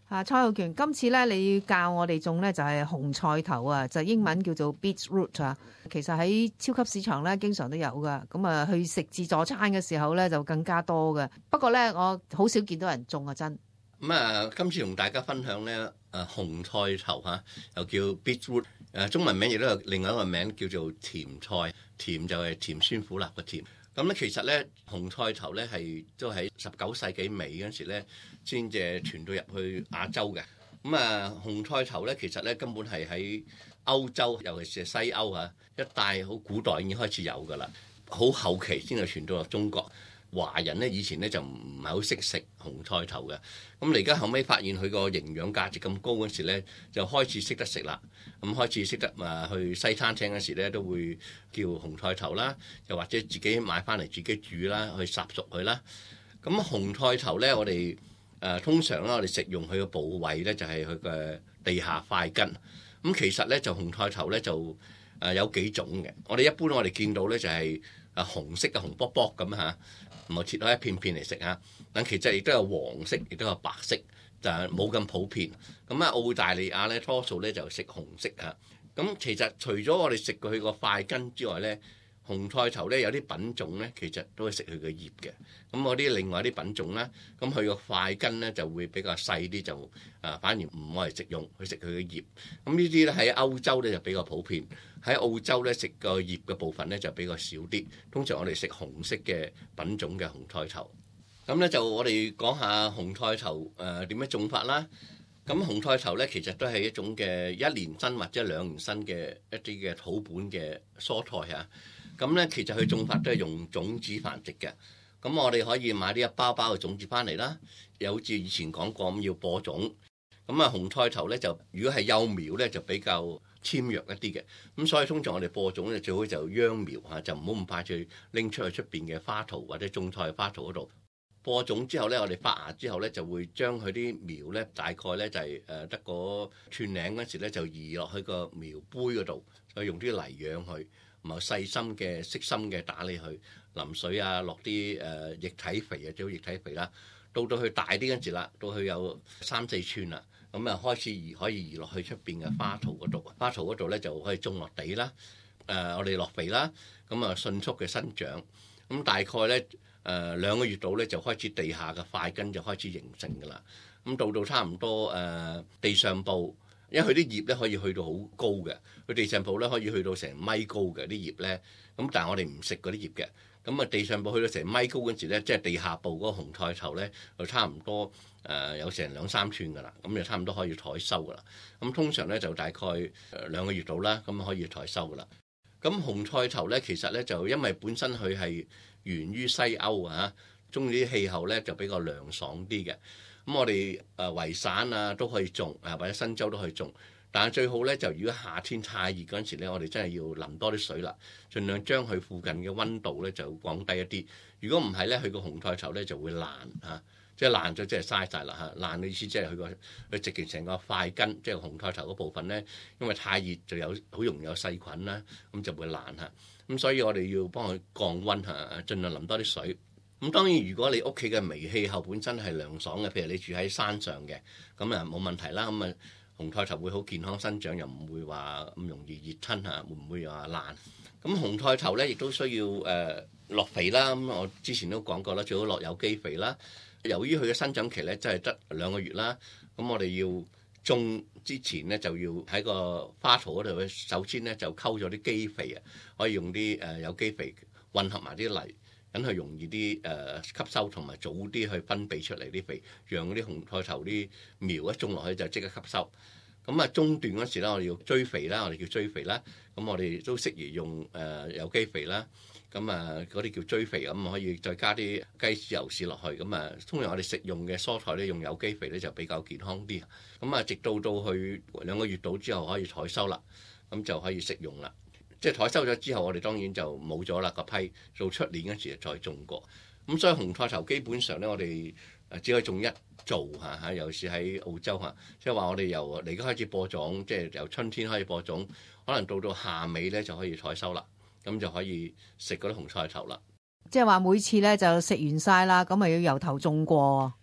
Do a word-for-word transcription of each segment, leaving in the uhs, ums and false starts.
啊，蔡浩權，今次咧你教我哋種咧就係紅菜頭啊，就英文叫做 beetroot 啊。其實喺超級市場咧經常都有噶，咁啊去食自助餐嘅時候咧就更加多嘅。不過咧我好少見到人種啊，真。 咁啊，今次同大家分享咧，誒紅菜頭嚇，又叫 beetroot，誒中文名亦都有另外一個名叫做甜菜，甜就係甜酸苦辣嘅甜。咁咧其實咧紅菜頭咧係都喺十九世紀尾嗰陣時咧先至傳到入去亞洲嘅。咁啊紅菜頭咧其實咧根本係喺歐洲，尤其是係西歐啊一帶好古代已經開始有㗎啦，好後期先至傳到落中國。華人咧以前咧就唔係好識食紅菜頭嘅，咁你而家後尾發現佢個營養價值咁高嗰時咧，就開始識得食啦。咁開始識得啊去西餐廳嗰時咧都會叫紅菜頭啦，又或者自己買翻嚟自己煮啦，去烚熟佢啦。咁紅菜頭咧，我哋誒、呃、通常咧我哋食用佢嘅部位咧就係佢嘅地下塊根。咁其實咧就紅菜頭咧就誒、呃、有幾種嘅。我哋一般我哋見到咧就係誒紅色嘅紅卜卜咁嚇。唔係切開一片片嚟食嚇，但其實亦都有黃色，亦都有白色，就係冇咁普遍。咁啊，澳大利亞咧多數咧就食紅色嚇。咁其實除咗我哋食過佢個塊根之外咧，紅菜頭咧有啲品種咧其實都係食佢個葉嘅。咁嗰啲另外啲品種咧，咁佢個塊根咧就會比較細啲，就啊反而唔愛嚟食用，去食佢嘅葉。咁呢啲咧喺歐洲咧就比較普遍，喺澳洲咧食個葉嘅部分咧就比較少啲。通常我哋食紅色嘅品種嘅紅菜頭。咁咧就我哋講下紅菜頭誒點樣種法啦。咁紅菜頭咧其實都係一種嘅一年生或者兩年生嘅一啲嘅土本嘅蔬菜嚇。咁咧其實佢種法都係用種子繁殖嘅。咁我哋可以買啲一包包嘅種子翻嚟啦，又好似以前講過咁要播種。咁啊紅菜頭咧就如果係幼苗咧就比較纖弱一啲嘅，咁所以通常我哋播種咧最好就秧苗嚇，就唔好咁快去拎出去出邊嘅花槽或者種菜花槽嗰度。播種之後咧，我哋發芽之後咧就會將佢啲苗咧大概咧就係誒得個寸零嗰時咧就移落去個苗杯嗰度，再用啲泥養佢，然後細心嘅悉心嘅打理佢，淋水啊，落啲誒液體肥啊，最好液體肥啦。到到佢大啲嗰時啦，到佢有三四寸啦，咁啊開始移可以移落去出邊嘅花槽嗰度，花槽嗰度咧就可以種落地啦。誒、呃，我哋落肥啦，咁啊迅速嘅生長，咁大概咧。誒、呃、兩個月度咧就開始地下嘅塊根就開始形成㗎啦，咁到到差唔多誒、呃、地上部，因為佢啲葉咧可以去到好高嘅，佢地上部咧可以去到成米高嘅啲葉咧，咁但係我哋唔食嗰啲葉嘅，咁啊地上部去到成米高嗰陣時咧，即係地下部嗰個紅菜頭咧就差唔多誒、呃、有成兩三寸㗎啦，咁就差唔多可以採收㗎啦，咁通常咧就大概誒兩個月度啦，咁可以採收㗎啦。咁紅菜頭咧其實咧就因為本身佢係源於西歐啊，中意啲氣候咧就比較涼爽啲嘅。咁我哋誒維省啊都可以種，啊或者新州都可以種。但係最好咧就如果夏天太熱嗰陣時咧，我哋真係要淋多啲水啦，盡量將佢附近嘅溫度咧就降低一啲。如果唔係咧，佢個紅菜頭咧就會爛嚇，即係爛咗即係嘥晒啦嚇。爛嘅意思即係佢個佢直情成個塊根，即係紅菜頭嗰部分咧，因為太熱就有好容易有細菌啦，咁就會爛嚇。咁所以我哋要幫佢降溫嚇，盡量淋多啲水。咁當然如果你屋企嘅微氣候本身係涼爽嘅，譬如你住喺山上嘅，咁啊冇問題啦。咁啊紅菜頭會好健康生長，又唔會話咁容易熱親嚇，會唔會話爛？咁紅菜頭咧亦都需要誒落肥啦。咁我之前都講過啦，最好落有機肥啦。由於佢嘅生長期咧真係得兩個月啦，咁我哋要種之前咧就要喺個花槽嗰度，首先咧就溝咗啲基肥啊，可以用啲誒有機肥混合埋啲泥，等佢容易啲誒吸收，同埋早啲去分泌出嚟啲肥，讓嗰啲紅菜頭啲苗一種落去就即刻吸收。咁啊中段嗰時咧，我哋要追肥啦，我哋叫追肥啦。咁我哋都適宜用誒有機肥啦。咁啊嗰啲叫追肥，咁可以再加啲雞屎油豉落去。咁啊通常我哋食用嘅蔬菜咧用有機肥咧就比較健康啲。咁啊直到到去兩個月度之後可以採收啦，咁就可以食用啦。即係採收咗之後，我哋當然就冇咗啦個批，到出年嗰時再種過。咁所以紅菜頭基本上咧，我哋誒只可以種一造嚇嚇，尤其是喺澳洲嚇，即係話我哋由嚟家開始播種，即係由春天開始播種，可能到到夏尾咧就可以採收啦。咁就可以食嗰啲紅菜頭啦。 即係話每次咧就食完晒啦，咁咪要由頭種過。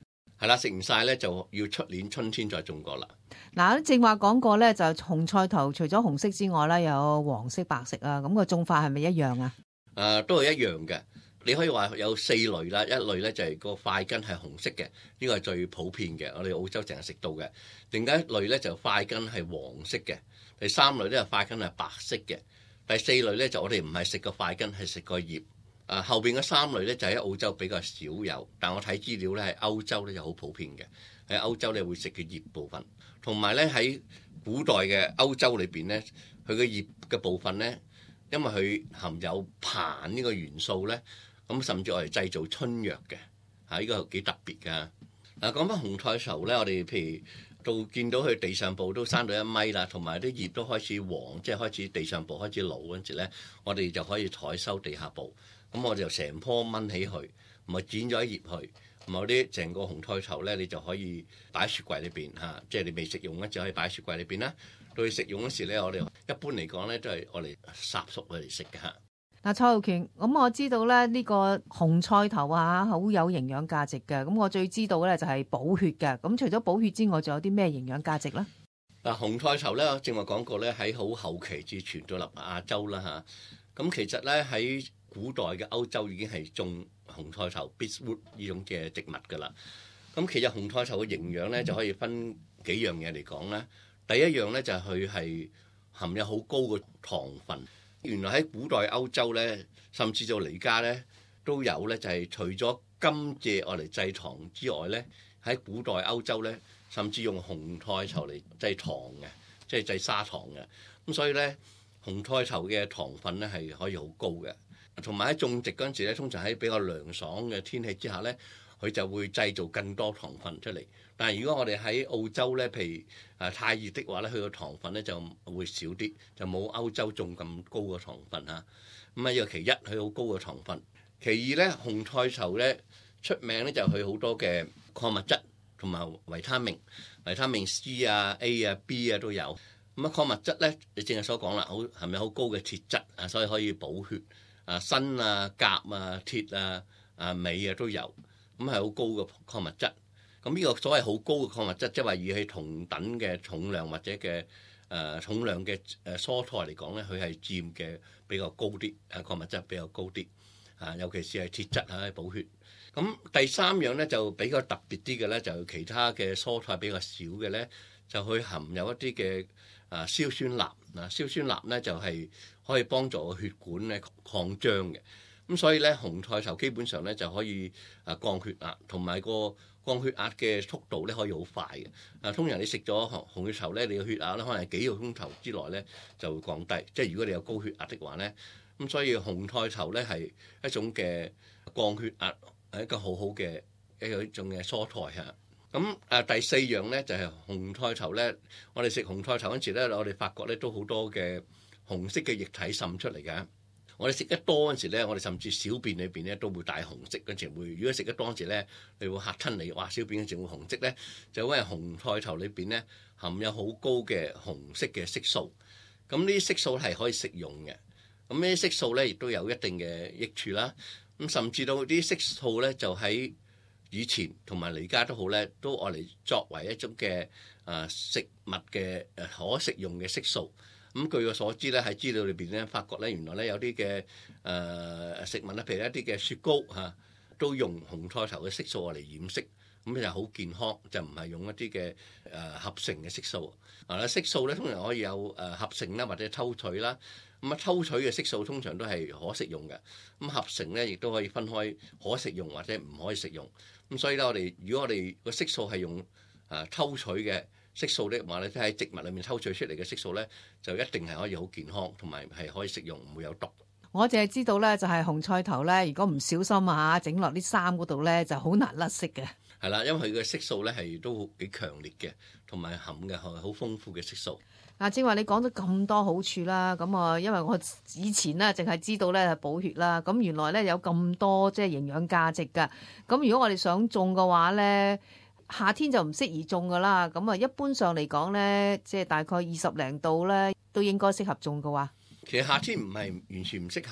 係啦，食唔晒咧就要出年春天再種過啦。 嗱，正話講過咧，就紅菜頭除咗紅色之外咧，有黃色、白色啊。咁個種法係咪一樣啊？ 誒、呃，都係一樣嘅。你可以話有四類啦，一類咧就係個塊根係紅色嘅，呢個係最普遍嘅，我哋澳洲淨係食到嘅。另外一類咧就塊根係黃色嘅，第三類咧塊根係白色嘅，第四類咧就我哋唔係食個塊根，係食個葉。啊，後邊嗰三類咧就喺澳洲比較少有，但我睇資料咧喺歐洲咧就好普遍嘅，喺歐洲咧會食嘅葉部分，同埋咧喺古代嘅歐洲裏邊咧，佢嘅葉嘅部分咧，因為佢含有硼呢個元素咧，咁甚至我哋製造春藥嘅，嚇、這、呢個幾特別㗎。嗱，講翻紅菜頭咧，我哋譬如到見到佢地上部都生到一米啦，同埋啲葉都開始黃，即係開始地上部開始老嗰陣時咧，我哋就可以採收地下部。咁我就成棵掹起佢，唔係剪咗一葉去，唔係啲成個紅菜頭咧，你就可以擺喺雪櫃裏邊嚇，即係你未食用咧就可以擺喺雪櫃裏邊啦。到你食用嗰時咧，我哋一般嚟講咧都係我哋烚熟佢嚟食嘅嚇。 嗱，蔡浩權，咁我知道咧呢個紅菜頭啊，好有營養價值嘅。咁我最知道咧就係補血嘅。咁除咗補血之外，仲有啲咩營養價值咧？ 嗱，紅菜頭咧，我正話講過咧，喺好後期至傳到嚟亞洲啦嚇。咁其實咧喺古代嘅歐洲已經係種紅菜頭 beetroot 呢種嘅植物㗎啦。咁其實紅菜頭嘅營養咧就可以分幾樣嘢嚟講啦。第一樣咧就係佢係含有好高嘅糖分。原來喺古代歐洲咧，甚至到而家咧都有咧，就係除咗甘蔗愛嚟製糖之外咧，喺古代歐洲咧，甚至用紅菜頭嚟製糖嘅，即係製砂糖嘅。咁所以咧，紅菜頭嘅糖分咧係可以好高嘅。同埋喺種植嗰陣時咧，通常喺比較涼爽嘅天氣之下咧，佢就會製造更多糖分出嚟。但係如果我哋喺澳洲咧，譬如啊太熱的話咧，佢個糖分咧就會少啲，就冇歐洲種咁高嘅糖分嚇。咁啊，呢個其一，佢好高嘅糖分。其二咧，紅菜頭咧出名咧就佢好多嘅礦物質同埋維他命，維他命 C 啊、A 啊、B 啊都有。咁啊，礦物質咧，你正係所講啦，好係咪好高嘅鐵質啊？所以可以補血。啊，鋅啊、鉀啊、鐵啊、啊鎂啊都有，咁係好高嘅礦物質。咁呢個所謂好高嘅礦物質，即係話以佢同等嘅重量或者嘅誒、呃、重量嘅誒蔬菜嚟講咧，佢係佔嘅比較高啲，誒礦物質比較高啲。啊，尤其是係鐵質啊，補血。咁第三樣咧就比較特別啲嘅咧，就其他嘅蔬菜比較少嘅咧，就佢含有一啲嘅啊硝酸鈉。嗱，硝酸鈉咧就係、是、可以幫助個血管咧擴張嘅，咁所以咧紅菜頭基本上咧就可以啊降血壓，同埋個降血壓嘅速度咧可以好快嘅。啊，通常你食咗紅紅菜頭咧，你個血壓咧可能係幾個鐘頭之內咧就會降低。即係如果你有高血壓的話咧，咁所以紅菜頭咧係一種嘅降血壓係一個好好嘅一個一種嘅蔬菜嚇。咁啊第四樣咧就係、是、紅菜頭咧，我哋食紅菜頭嗰陣時咧，我哋發覺咧都好多嘅紅色嘅液體滲出嚟嘅。我哋食得多嗰陣時咧，我哋甚至小便裏邊咧都會帶紅色嗰陣時會。如果食得多嗰陣時咧，你會嚇親你，哇！小便嗰陣時會紅色咧，就因為紅菜頭裏邊咧含有好高嘅紅色嘅色素。咁呢啲色素係可以食用嘅。咁呢啲色素咧亦都有一定嘅益處啦。咁甚至到啲色素咧就喺以前同埋而家都好咧，都愛嚟作為一種嘅啊食物嘅誒可食用嘅色素。咁據我所知咧，喺資料裏邊咧，發覺咧原來咧有啲嘅誒食物咧，譬如一啲嘅雪糕嚇、啊，都用紅菜頭嘅色素嚟染色，咁就好健康，就唔係用一啲嘅誒合成嘅色素。啊，色素咧通常可以有誒合成啦，或者抽取啦。咁啊，抽取嘅色素通常都係可食用嘅。咁合成咧，亦都可以分開可食用或者唔可以食用。咁所以咧，我哋如果我哋個色素係用啊抽取嘅色素咧，話咧即喺植物裏面抽取出嚟嘅色素咧，就一定係可以好健康，同埋係可以食用，唔會有毒。 我淨係知道咧，就係紅菜頭咧，如果唔小心啊，整落啲衫嗰度咧，就好難甩色嘅。係啦，因為佢嘅色素咧係都幾強烈嘅，同埋含嘅係好豐富嘅色素。 嗱，正話你講咗咁多好處啦，咁啊，因為我以前咧淨係知道咧係補血啦，咁原來咧有咁多即係營養價值㗎。咁如果我哋想種嘅話咧，夏天就唔適宜種㗎啦。咁啊，一般上嚟講咧，即係大概二十零度咧，都應該適合種嘅話。 其實夏天唔係完全唔適合，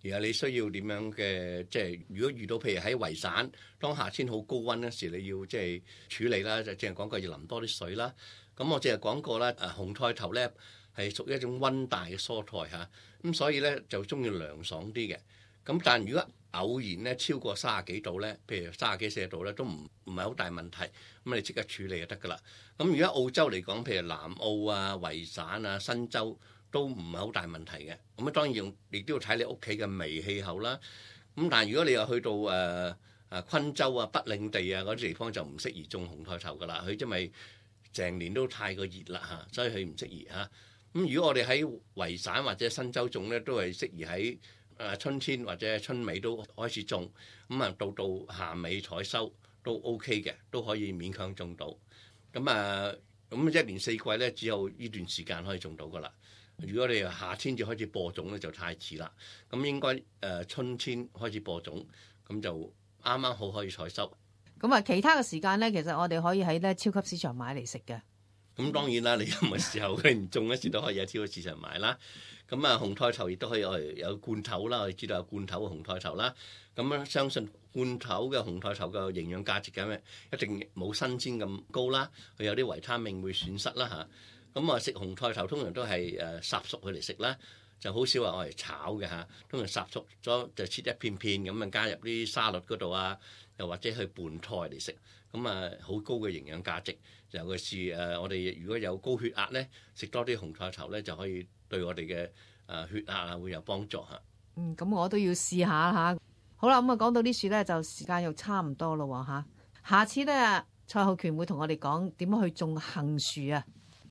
而係你需要點樣嘅，即係如果遇到譬如喺維省，當夏天好高溫嗰時，你要即係處理啦，就淨係講過要淋多啲水啦。咁我淨係講過啦，誒紅菜頭咧係屬於一種溫帶嘅蔬菜嚇，咁所以咧就中意涼爽啲嘅。咁但係如果偶然咧超過三十幾度咧，譬如三十幾四十度咧，都唔唔係好大問題，咁你即刻處理就得㗎啦。咁如果澳洲嚟講，譬如南澳啊、維省啊、新州都唔係好大問題嘅。咁啊當然亦都要睇你屋企嘅微氣候啦。咁但係如果你又去到誒誒昆州啊、北領地啊嗰啲地方，就唔適宜種紅菜頭㗎啦。佢因為成年都太過熱啦嚇，所以佢唔適宜嚇。咁如果我哋喺維省或者新州種咧，都係適宜喺誒春天或者春尾都開始種，咁啊到到夏尾採收都 OK 嘅，都可以勉強種到。咁啊咁一年四季咧，只有呢段時間可以種到噶啦。如果你夏天就開始播種咧，就太遲啦。咁應該誒春天開始播種，咁就啱啱好可以採收。 咁啊，其他嘅時間咧，其實我哋可以喺咧超級市場買嚟食嘅。 咁當然啦，你任何時候佢唔種嗰時都可以喺超級市場買啦。咁啊，紅菜頭亦都可以我哋有罐頭啦，我哋知道有罐頭嘅紅菜頭啦。咁樣相信罐頭嘅紅菜頭嘅營養價值咁樣一定冇新鮮咁高啦。佢有啲維他命會損失啦嚇。咁啊，食紅菜頭通常都係誒烚熟佢嚟食啦，就好少話我嚟炒嘅嚇。通常烚熟咗就切一片片咁啊，加入啲沙律嗰度啊，又或者去拌菜嚟食。咁啊，好高嘅營養價值。尤其是誒，我哋如果有高血壓咧，食多啲紅菜頭咧，就可以對我哋嘅誒血壓啊會有幫助嚇。 嗯，咁我都要試下嚇。好啦，咁啊講到呢樹咧，就時間又差唔多咯喎嚇。下次咧，蔡浩權會同我哋講點樣去種杏樹啊。